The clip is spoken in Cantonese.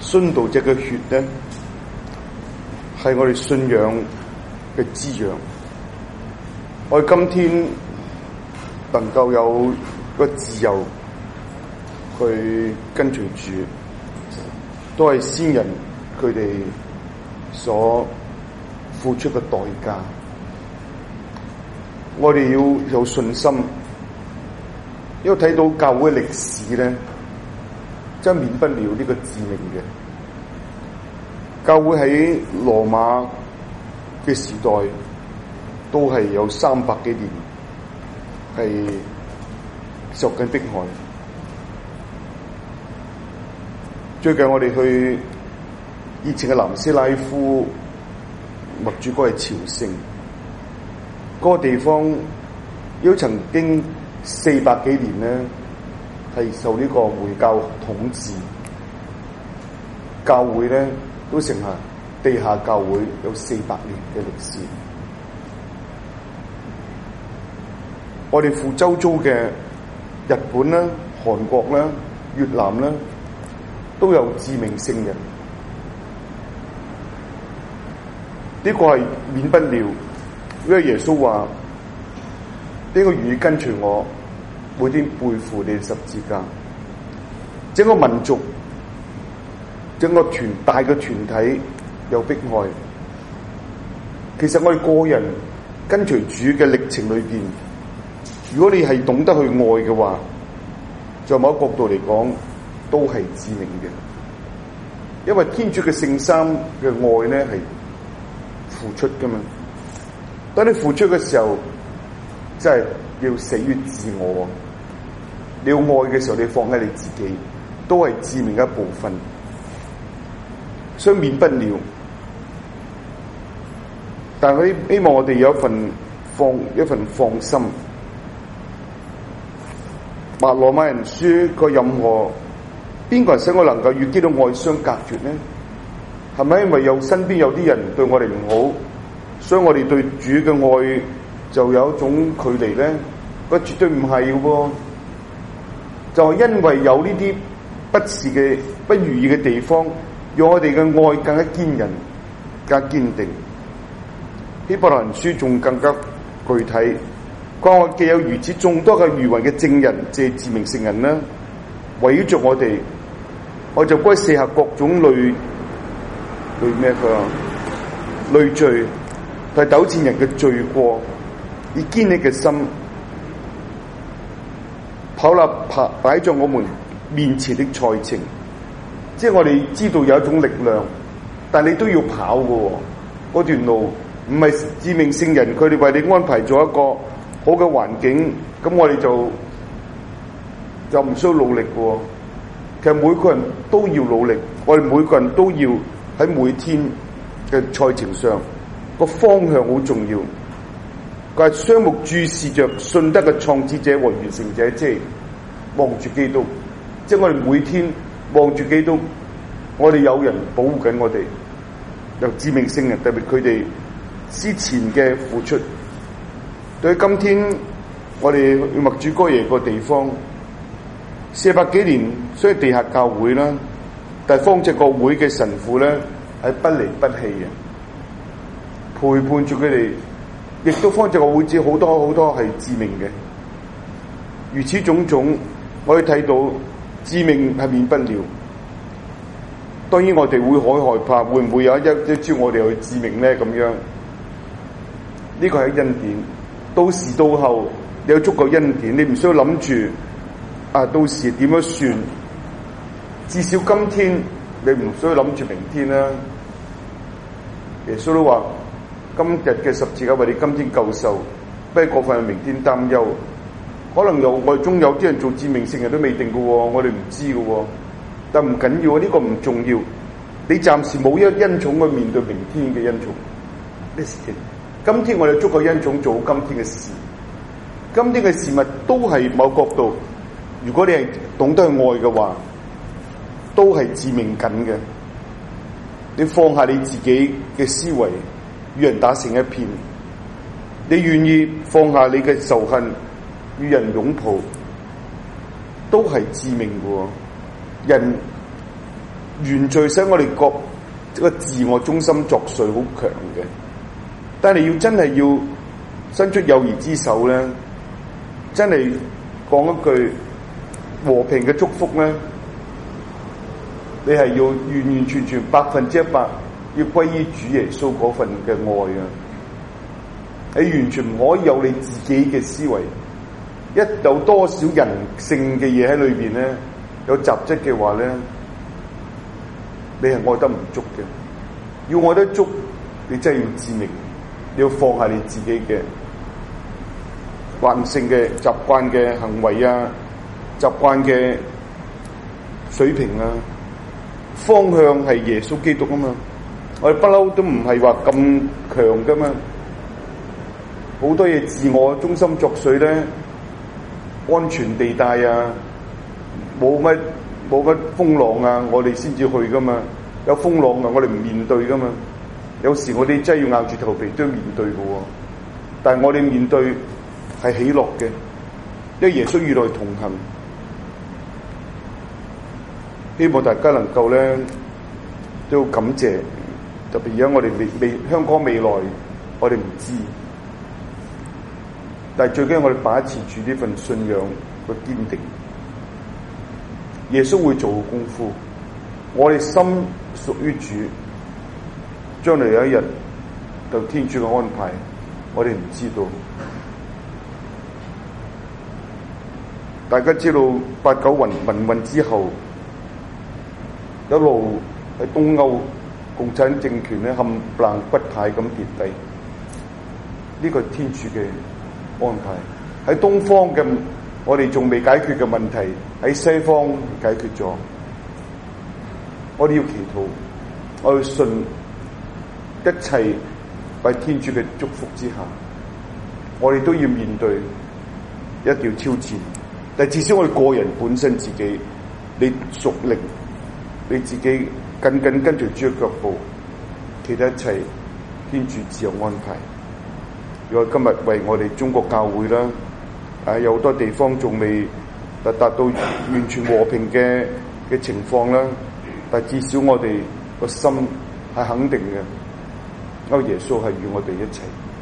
殉道者嘅血咧，係我哋信仰嘅滋養。我哋今天能夠有個自由去跟隨主，都係先人佢哋所付出嘅代價。我哋要有信心，因為睇到教會嘅歷史咧，真免不了呢個致命嘅。教會喺羅馬嘅時代都係有300幾年係受緊迫害。最近我哋去以前嘅南斯拉夫默主哥係朝聖，嗰個地方亦都曾經400幾年咧係受呢個回教統治，教會咧都成下地下教會有400年嘅歷史。我哋附周遭嘅日本啦、韓國啦、越南啦，都有致命聖人。呢個係免不了，因為耶穌話：呢個願意跟隨我，每天背負你十字架。整個民族、整個大嘅團體有迫害。其實我哋個人跟隨主嘅歷程裏邊，如果你係懂得去愛嘅話，在某一個角度嚟講，都係致命嘅。因為天主嘅聖三嘅愛咧係付出噶嘛。當你付出嘅時候，真係要死於自我。你要愛嘅時候，你放喺你自己，都係致命嘅一部分。所以免不了。但係希望我哋有一份放心。白羅馬人書個任何邊個人使我能夠與基督愛相隔絕呢？係咪因為身邊有啲人對我哋唔好，所以我哋對主嘅愛就有一種距離咧？佢絕對唔係嘅喎，就係因為有呢啲不如意嘅地方，讓我哋嘅愛更加堅韌、更加堅定。希伯來人書仲更加具體。我既有如此眾多嘅愚頑嘅證人，即係致命聖人啦，圍繞着我哋，我就該卸下各種累贅同糾纏人嘅罪過，以堅毅嘅心跑立擺在我們面前的賽程。即係我哋知道有一種力量，但你都要跑嘅。嗰段路唔係致命聖人佢哋為你安排咗一個好嘅環境，咁我哋就唔需要努力嘅。其實每個人都要努力，我哋每個人都要喺每天嘅賽程上個方向好重要。佢係雙目注視着信德嘅創始者和完成者，即係望住基督。即係我哋每天望住基督，我哋有人保護緊我哋，由致命聖人，特別佢哋之前嘅付出。對於今天我哋默主哥耶個地方400幾年，雖然地下教會啦，但係方濟各會嘅神父咧係不離不棄嘅，陪伴住佢哋，亦都方濟各會子好多係致命嘅。如此種種，我哋睇到致命係免不了。當然我哋會好害怕，會唔會有一朝我哋去致命咧？咁樣呢個係恩典。到時到後你有足夠恩典，你唔需要諗住到時點樣算。至少今天你唔需要諗住明天啦。耶穌都話：今日嘅十字架為你今天救受，不過分係明天擔憂。可能我哋中有啲人做致命聖人都未定嘅喎，我哋唔知嘅喎。但唔緊要，呢個唔重要。你暫時冇一恩寵去面對明天嘅恩寵。今天我哋足夠恩寵做好今天嘅事，今天嘅事物都係某角度，如果你係懂得去愛嘅話，都係致命緊嘅。你放下你自己嘅思維，與人打成一片，你願意放下你嘅仇恨，與人擁抱，都係致命嘅。人原罪使我哋個自我中心作祟好強嘅。但係要真係要伸出友誼之手咧，真係講一句和平嘅祝福咧，你係要完完全全100%要歸於主耶穌嗰份嘅愛啊！你完全唔可以有你自己嘅思維，一有多少人性嘅嘢喺裏邊咧，有雜質嘅話咧，你係愛得唔足嘅。要愛得足，你真係要致命，你要放下你自己嘅慣性嘅習慣嘅行為啊，習慣嘅水平啊，方向係耶穌基督啊嘛。我哋不嬲都唔係話咁強噶嘛，好多嘢自我中心作祟咧，安全地帶啊，冇乜風浪啊，我哋先至去噶嘛。有風浪啊，我哋唔面對噶嘛。有時我哋真係要硬住頭皮都要面對嘅喎，但係我哋面對係喜樂嘅，因為耶穌與我哋同行。希望大家能夠咧都感謝。特別而家我哋香港未來我哋唔知，但係最緊要我哋把持住呢份信仰嘅堅定。耶穌會做功夫，我哋心屬於主，將來有一日就天主嘅安排，我哋唔知道。大家知道8·9民運之後，一路喺東歐。共產政權咧冚唪唥骨牌咁跌低，呢個係天主嘅安排。喺東方嘅我哋仲未解決嘅問題，喺西方解決咗。我哋要祈禱，我要信一切喺天主嘅祝福之下，我哋都要面對，一定要挑戰。但係至少我哋個人本身自己，你屬靈，你自己。緊跟隨主嘅腳步，其他一切天主自有安排。如果今日為我哋中國教會啦，有好多地方仲未達到完全和平嘅情況啦，但至少我哋個心係肯定嘅，因為耶穌係與我哋一齊。